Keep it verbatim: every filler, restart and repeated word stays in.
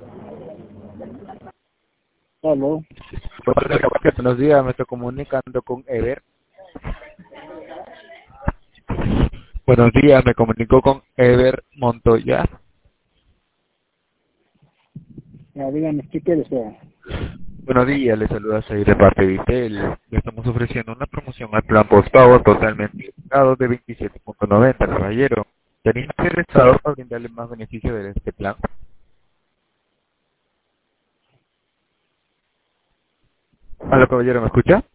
Aló. Buenos días, me estoy comunicando con Ever. Buenos días, me comunico con Ever Montoya. Ya, dígame, ¿qué quiere usted? Buenos días, le saluda Said de parte de Vitel. Le estamos ofreciendo una promoción al plan postpago totalmente pagado de veintisiete punto noventa, caballero. ¿Tenéis interesado para brindarle más beneficio de este plan? Hola, caballero, ¿me escucha?